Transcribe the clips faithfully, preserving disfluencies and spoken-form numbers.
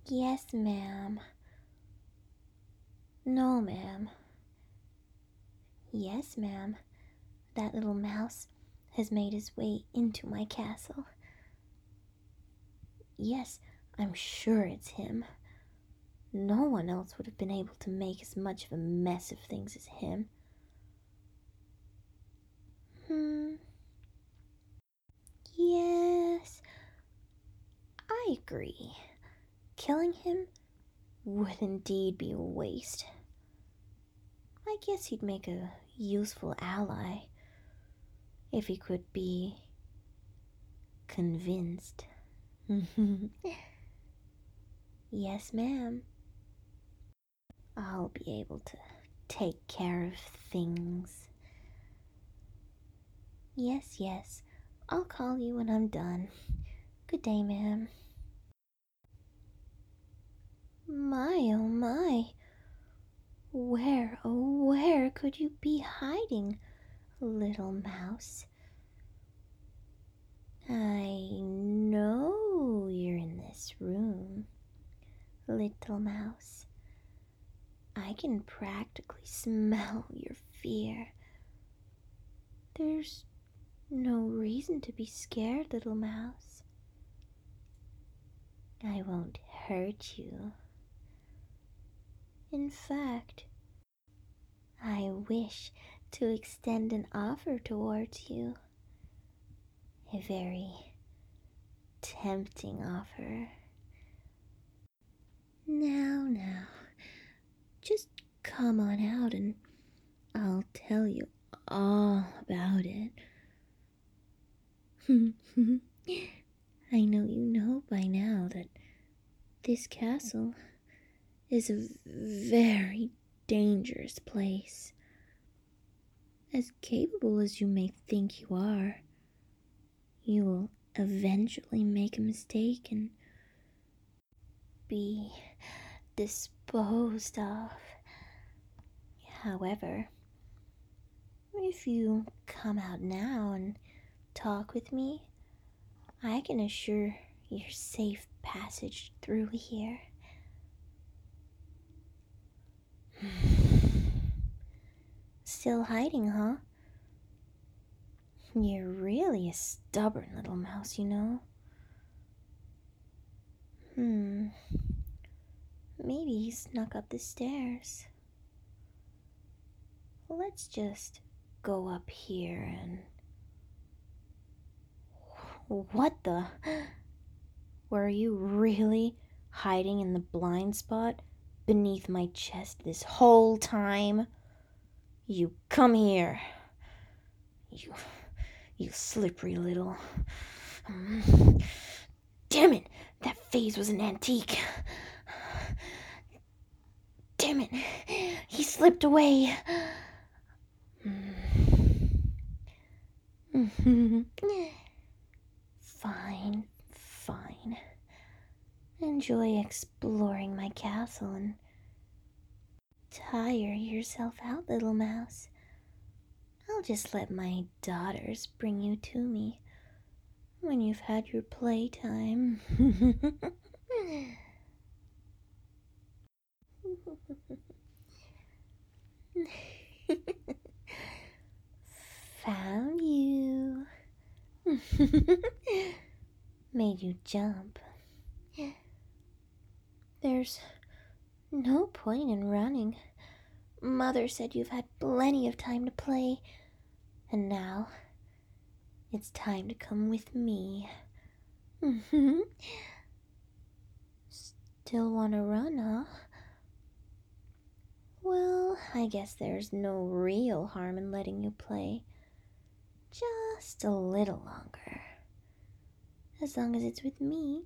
Yes, ma'am. No, ma'am. Yes, ma'am. That little mouse has made his way into my castle. Yes, I'm sure it's him. No one else would have been able to make as much of a mess of things as him. Hmm. Yes, I agree. Killing him would indeed be a waste. I guess he'd make a useful ally if he could be convinced. Yes, ma'am. I'll be able to take care of things. Yes, yes. I'll call you when I'm done. Good day, ma'am. My, oh my. Where, oh where could you be hiding, little mouse? I know you're in this room, little mouse. I can practically smell your fear. There's no reason to be scared, little mouse. I won't hurt you. In fact, I wish to extend an offer towards you. A very tempting offer. Now, now, just come on out and I'll tell you all about it. I know you know by now that this castle is a very dangerous place. As capable as you may think you are, you will eventually make a mistake and be disposed of. However, if you come out now and talk with me, I can assure your safe passage through here. Still hiding, huh? You're really a stubborn little mouse, you know. Hmm. Maybe he snuck up the stairs. Let's just go up here and... What the? Were you really hiding in the blind spot beneath my chest this whole time? You come here. You... You slippery little... Damn it! That phase was an antique. Damn it! He slipped away. Fine, fine. Enjoy exploring my castle and tire yourself out, little mouse. I'll just let my daughters bring you to me when you've had your playtime. Found you. Made you jump. There's no point in running. Mother said you've had plenty of time to play, and now it's time to come with me. Still want to run, huh? Well, I guess there's no real harm in letting you play. Just a little longer. As long as it's with me.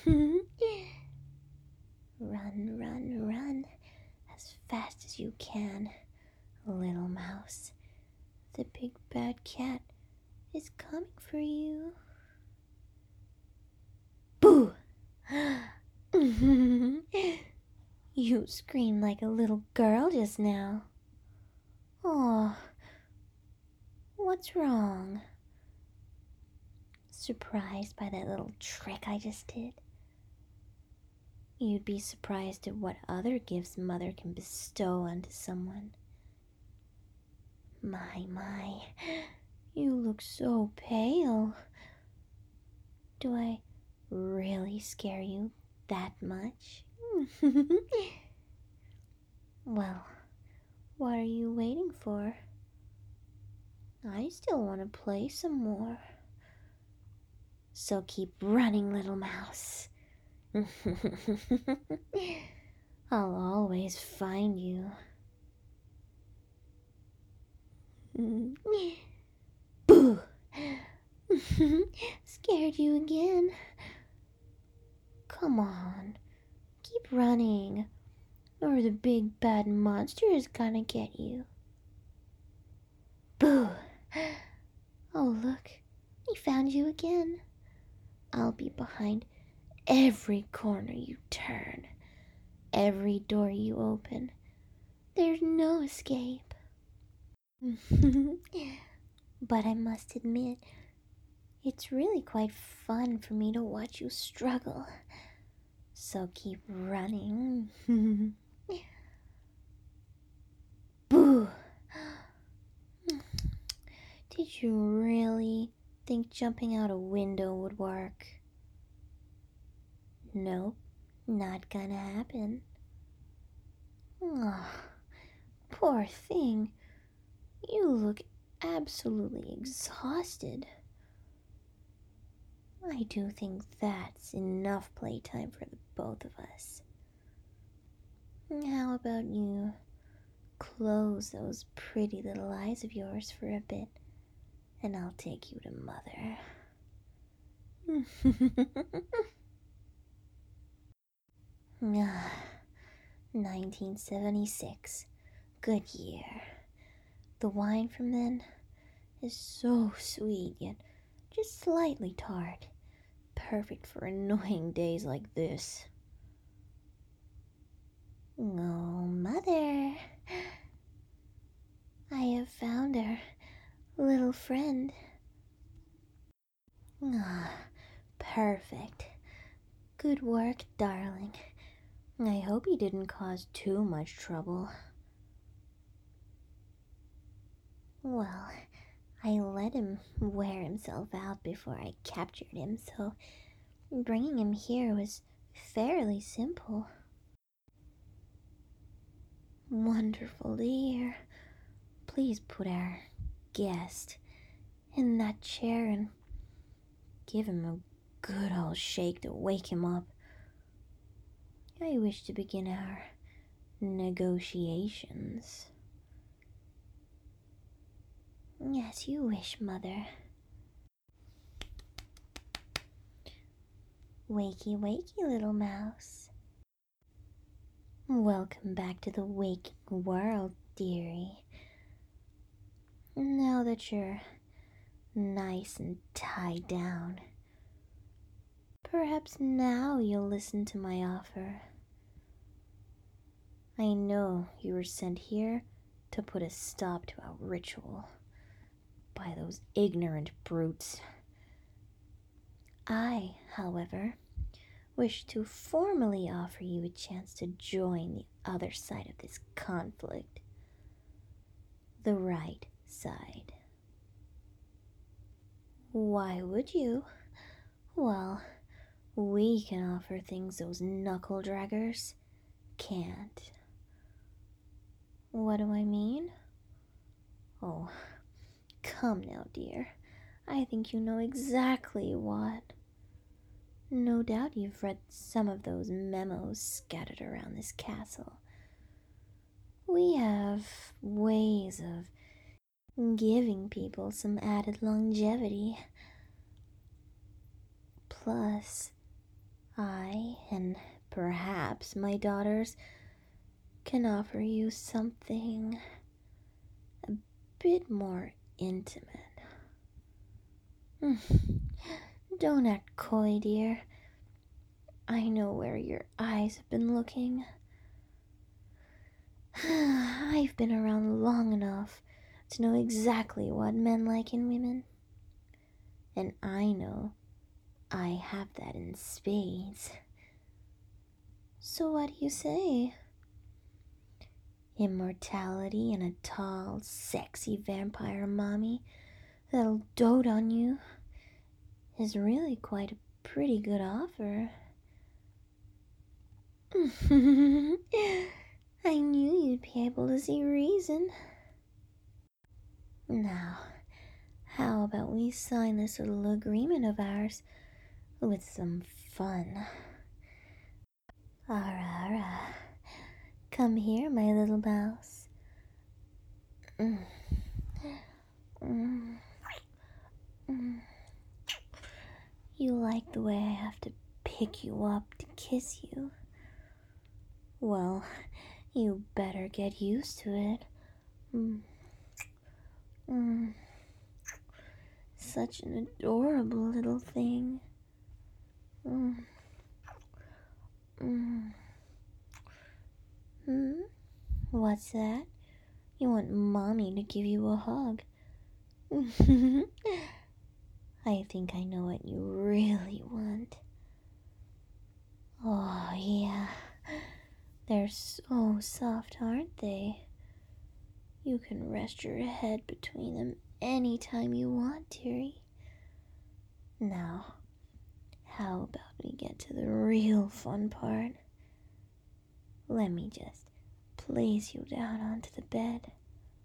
Run, run, run. As fast as you can, little mouse. The big bad cat is coming for you. Boo! You screamed like a little girl just now. Oh, what's wrong? Surprised by that little trick I just did? You'd be surprised at what other gifts Mother can bestow onto someone. My, my, you look so pale. Do I really scare you that much? Well, what are you waiting for? I still want to play some more. So keep running, little mouse. I'll always find you. Boo! Scared you again? Come on, keep running, or the big bad monster is gonna get you. Boo! Oh, look, he found you again. I'll be behind every corner you turn, every door you open. There's no escape. But I must admit, it's really quite fun for me to watch you struggle. So keep running. Boo! Did you really think jumping out a window would work? Nope, not gonna happen. Oh, poor thing. You look absolutely exhausted. I do think that's enough playtime for the both of us. How about you close those pretty little eyes of yours for a bit, and I'll take you to Mother. Ah, nineteen seventy-six. Good year. The wine from then is so sweet, yet just slightly tart. Perfect for annoying days like this. Oh, Mother. I have found our little friend. Ah, perfect. Good work, darling. I hope he didn't cause too much trouble. Well, I let him wear himself out before I captured him, so bringing him here was fairly simple. Wonderful to hear. Please put our guest in that chair and give him a good old shake to wake him up. I wish to begin our negotiations. As you wish, Mother. Wakey, wakey, little mouse. Welcome back to the waking world, dearie. Now that you're nice and tied down, perhaps now you'll listen to my offer. I know you were sent here to put a stop to our ritual by those ignorant brutes. I, however, wish to formally offer you a chance to join the other side of this conflict. The right side. Why would you? Well, we can offer things those knuckle draggers can't. What do I mean? Oh, come now, dear. I think you know exactly what. No doubt you've read some of those memos scattered around this castle. We have ways of giving people some added longevity. Plus, I, and perhaps my daughters, can offer you something a bit more intimate. Don't act coy, dear. I know where your eyes have been looking. I've been around long enough to know exactly what men like in women. And I know I have that in spades. So what do you say? Immortality and a tall, sexy vampire mommy that'll dote on you is really quite a pretty good offer. I knew you'd be able to see reason. Now, how about we sign this little agreement of ours with some fun? Ara, ara. Come here, my little mouse. Mm. Mm. Mm. You like the way I have to pick you up to kiss you? Well, you better get used to it. Mm. Mm. Such an adorable little thing. Mm. Mm. Hmm? What's that? You want Mommy to give you a hug. I think I know what you really want. Oh, yeah. They're so soft, aren't they? You can rest your head between them anytime you want, dearie. Now, how about we get to the real fun part? Let me just place you down onto the bed.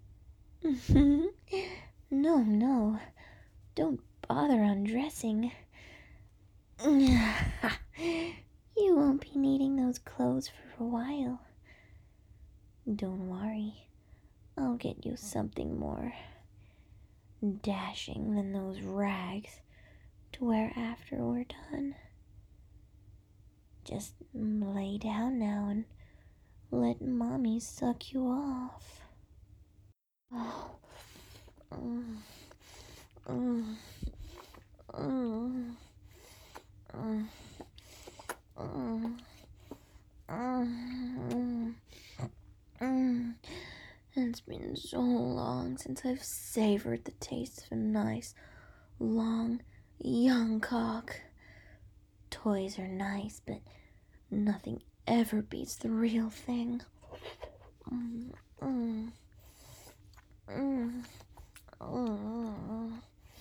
No, no. Don't bother undressing. You won't be needing those clothes for a while. Don't worry. I'll get you something more dashing than those rags to wear after we're done. Just lay down now and let Mommy suck you off. Oh. Mm. Mm. Mm. Mm. Mm. Mm. Mm. It's been so long since I've savored the taste of a nice, long, young cock. Toys are nice, but nothing ever beats the real thing. Mm. Mm. Mm. Mm.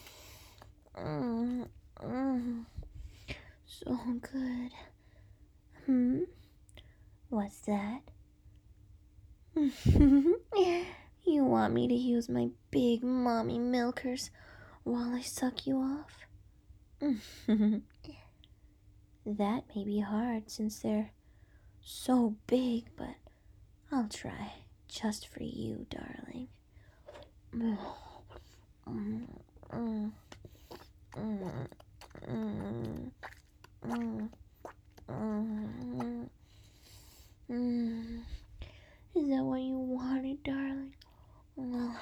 Mm. Mm. So good. Hmm? What's that? You want me to use my big mommy milkers while I suck you off? That may be hard since they're so big, but I'll try just for you, darling. Mm, mm, mm, mm, mm, mm, mm, mm. Is that what you wanted, darling? Oh.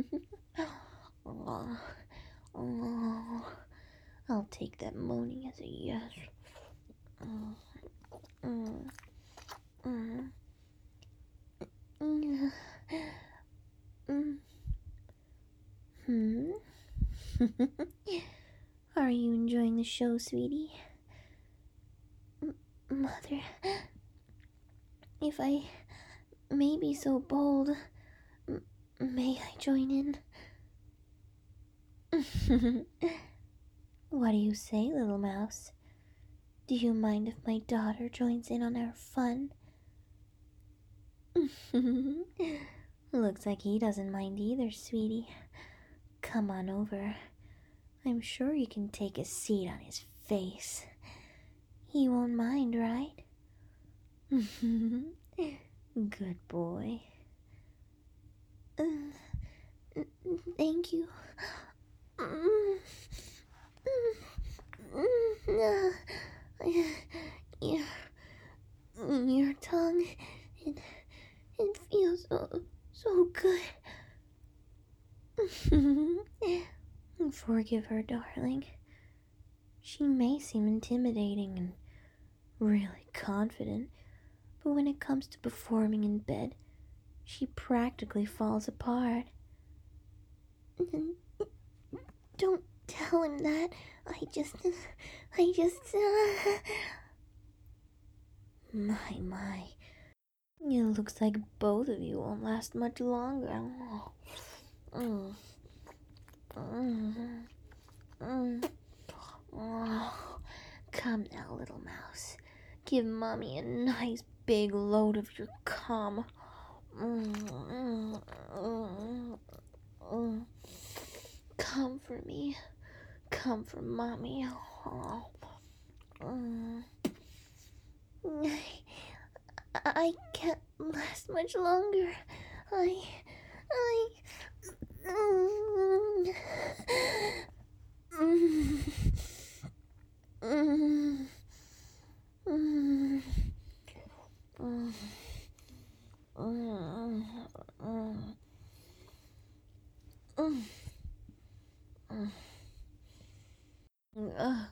Oh. Oh. I'll take that moaning as a yes. Mm, mm, mm, mm, mm. Hmm? Are you enjoying the show, sweetie? M- Mother, if I may be so bold, m- may I join in? What do you say, little mouse? Do you mind if my daughter joins in on our fun? Looks like he doesn't mind either, sweetie. Come on over. I'm sure you can take a seat on his face. He won't mind, right? Good boy. Uh, thank you. Your, your tongue, it, it feels so, so good. Forgive her, darling. She may seem intimidating and really confident, but when it comes to performing in bed, she practically falls apart. Don't tell him that. I just... I just... Uh... My, my. It looks like both of you won't last much longer. Mm. Mm. Mm. Oh. Come now, little mouse. Give Mommy a nice big load of your cum. Mm. Mm. Mm. Come for me. Come for Mommy. Oh. Mm. I can't last much longer. I. I. Mm, mm, mm, mm, mm, mm, mm, mm, uh,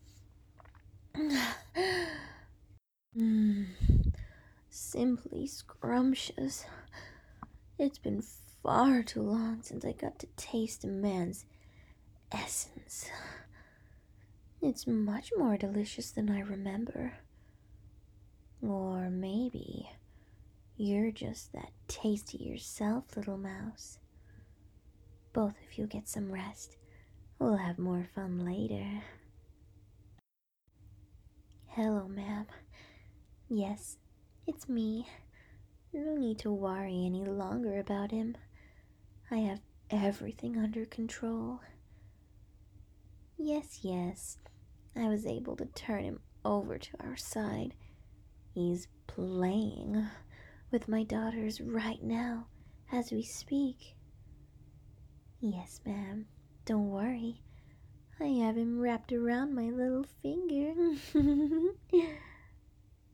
mm. Simply scrumptious. It's been far too long since I got to taste a man's essence. It's much more delicious than I remember. Or maybe you're just that tasty yourself, little mouse. Both of you get some rest. We'll have more fun later. Hello, ma'am. Yes, it's me. No need to worry any longer about him. I have everything under control. Yes, yes, I was able to turn him over to our side. He's playing with my daughters right now as we speak. Yes, ma'am, don't worry. I have him wrapped around my little finger.